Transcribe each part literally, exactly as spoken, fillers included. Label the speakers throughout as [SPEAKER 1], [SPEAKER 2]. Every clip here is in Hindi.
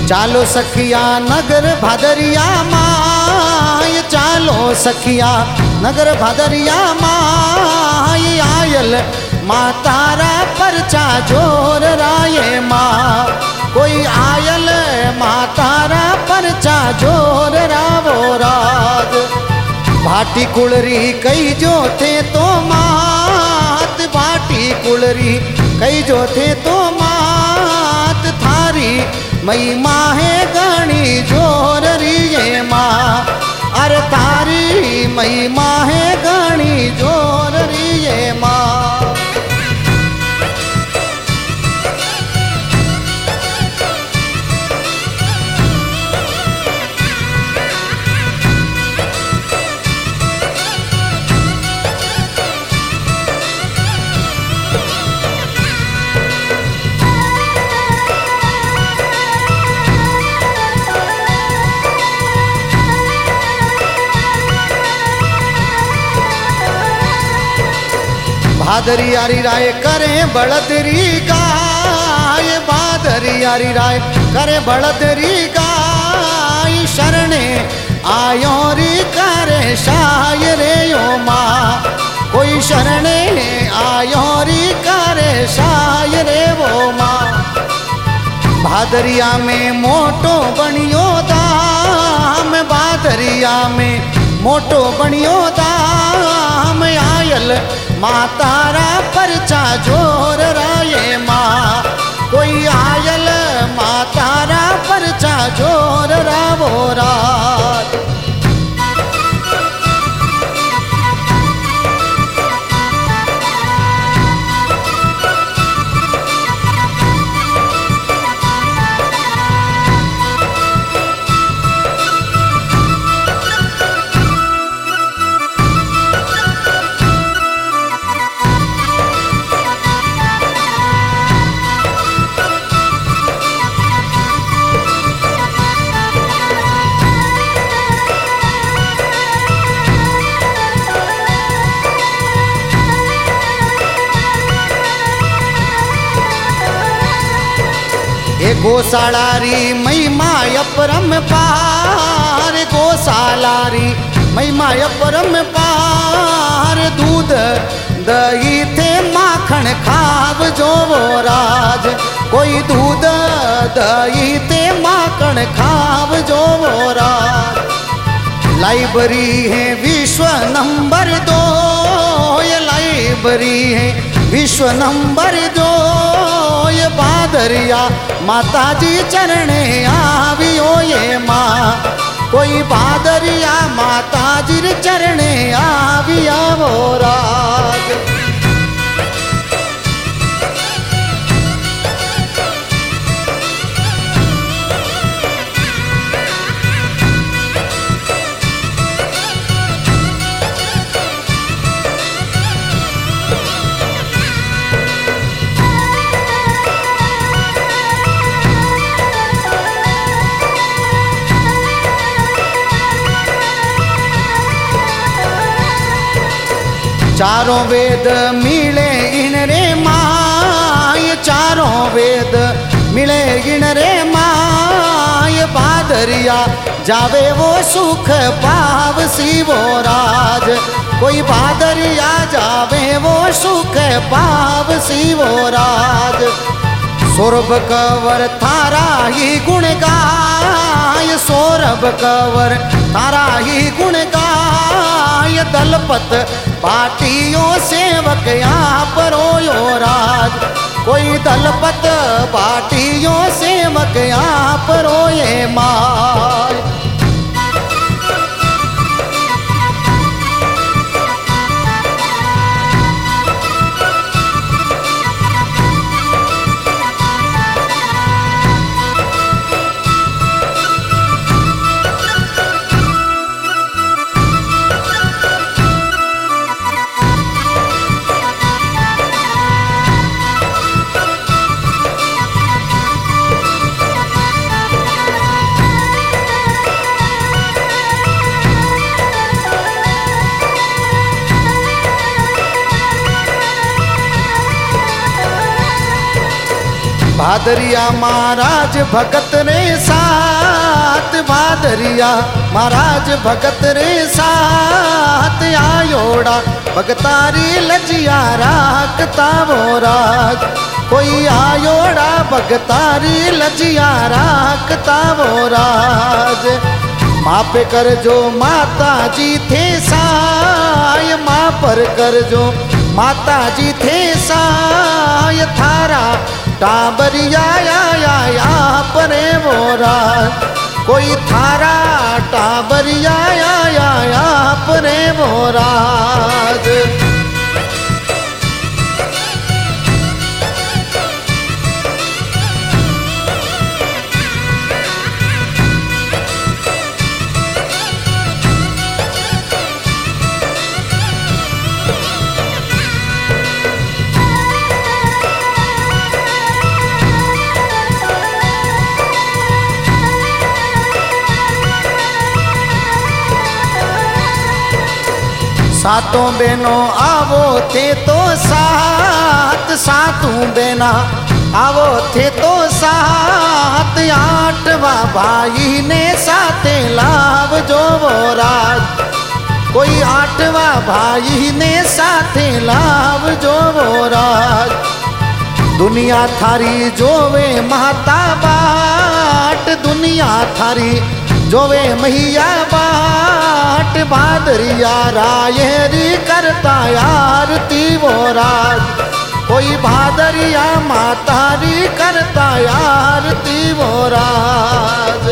[SPEAKER 1] चालो सखिया नगर भादरिया माय, चालो सखिया नगर भादरिया माय, आयल माँ तारा परचा जोर राये माँ, कोई आयल माँ तारा परचा जोर रावो राज। भाटी कुलरी कई जो थे तो मात, भाटी कुलरी कई जो थे तो मात, थारी मई माँ है गणी जोर रिये माँ, अरे थारी मई माँ है गणी जोर रिये माँ। भादरी आरी राय करें बड़दरी गाय, भादरी आरी राय करें बड़दरी गाय, शरणे आयोरी करे शायरे यो माँ, कोई शरणे आयोरी करे शायरे वो माँ। भादरिया में मोटो बनियो दाम, भादरिया में मोटो बनियो दाम, आयल माँ तारा परचा जोर राये माँ, कोई आयल माँ तारा परचा जोर रावो रात। गोशालारी महिमा अपरम पार, गोशालारी महिमा अपरम पार, दूध दही थे माखन खाव जो वो राज, कोई दूध दही थे माखन खाव जो वो राज। लाइब्रेरी है विश्व नंबर दो, ये लाइब्रेरी है विश्व नंबर दो, ये भादरिया माता जी चरणे आवियो ये माँ, कोई भादरिया माता जी चरणे आविया वो राज। चारों वेद मिले इन रे माय, चारों वेद मिले इन रे माय, भादरिया जावे वो सुख पाव शिवो राज, कोई भादरिया जावे वो सुख पाव शिवो राज। सौरभ कंवर थारा ही गुण गाय, सौरभ कंवर थारा ही गुण गाय, दलपत पाटियों सेवक आप रोयो राज, कोई दलपत पाटियों सेवक आप रोये माय। भादरिया महाराज भगत रे साथ, भादरिया महाराज भगत रे साथ, आयोड़ा भगतारी लजिया राखता वो राज। कोई आयोड़ा भगतारी लजिया राखता वो राज। माँ पे कर जो माता जी थे साय, माँ पर कर जो माता जी थे साय, थारा टाबरिया या या या परे वो राज। कोई थारा टाबरिया या या या परे वो राज। सातों बहनों आवो थे तो सात, सातों बहना आवो थे तो सात, आठवा भाई ने साथे लाभ जो वो राज। कोई आठवा भाई ने साथे लाभ जो वो राज। दुनिया थारी जोवे माता बाट, दुनिया थारी जोवे मैया बाट, भादरिया रायरी करता आरती वो राज। कोई भादरिया मातारी करता आरती वो राज।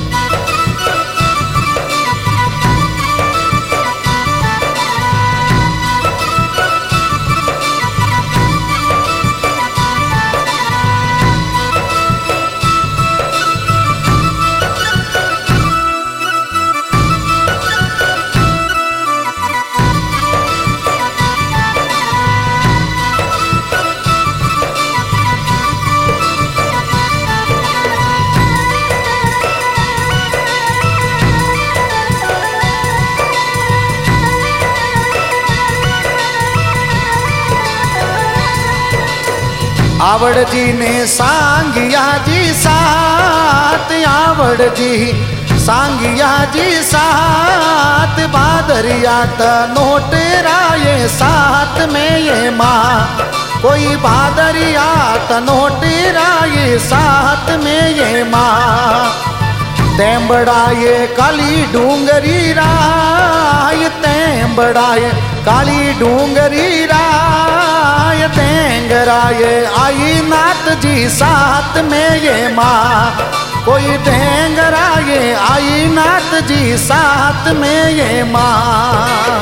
[SPEAKER 1] आवड़ जी ने सांगिया जी साथ, आवड़ जी सांगिया जी साथ, भादरिया त नोट राये साथ में ये माँ। कोई भादरिया त नोट राये साथ में ये माँ। तैं बड़ाए काली डूंगरी राय, तैं बड़ाए काली डूंगरी राय, ढेंगराए आई नाथ जी साथ में ये माँ। कोई ढेंगराए आई नाथ जी साथ में ये माँ।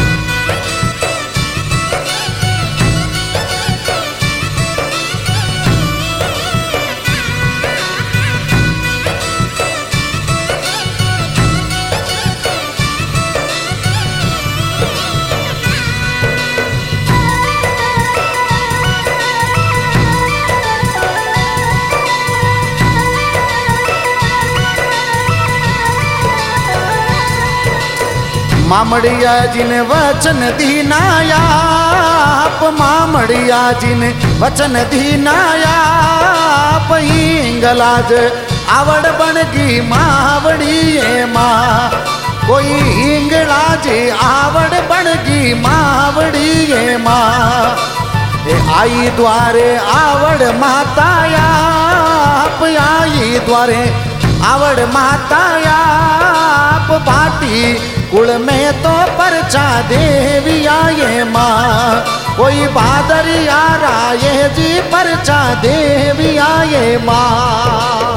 [SPEAKER 1] मामड़िया जिन वचन दीनायाप, मामड़िया जिन वचन दीनायाप, हिंगलाज आवड़ बनगी मावड़ी ये माँ। कोई हिंगलाज आवड़ बनगी मावड़ी ये माँ। आई द्वारे आवड़ मातायाप, आई द्वारे आवड़ मातायाप, बाटी कुल में तो परचा देविया ये माँ। कोई भादरिया राये जी परचा देविया ये माँ।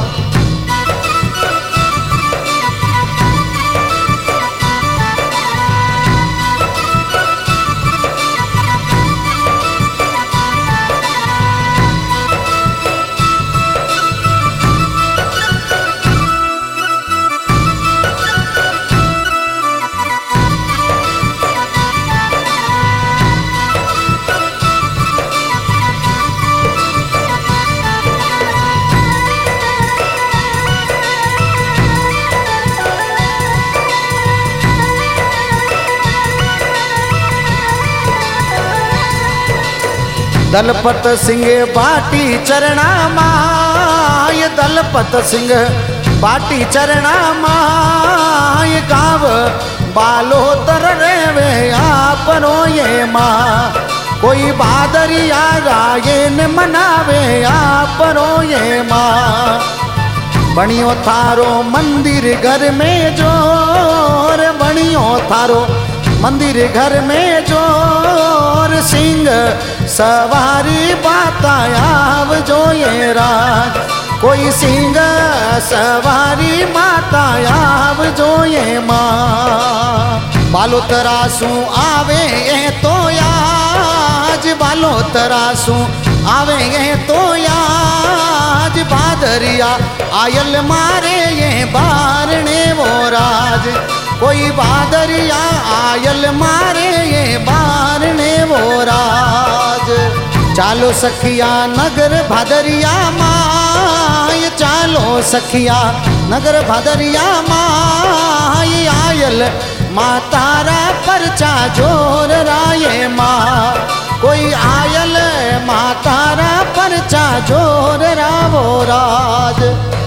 [SPEAKER 1] दलपत सिंह बाटी चरणा माय दलपत सिंह बाटी चरणा माय गाव बालोतर रेवे आपनो ये माँ कोई बादरिया गायन मनावे आपनो ये माँ बणियो थारो मंदिर घर में जोर बणियो थारो मंदिर घर में जोर सिंह सवारी बातायाव जो ये राज कोई सिंह सवारी मातायाव जो ये माँ बालो तरासू आवे ये तो याज बालो तरासू आवे ये तो याज बादरिया आयल मारे ये बारने वो राज कोई बादरिया आयल मारे ये बारने वो राज चालो सखिया नगर भादरिया माय चालो सखिया नगर भादरिया माय आयल माँ तारा परचा जोर राये माँ कोई आयल माँ तारा परचा जोर रावो राज।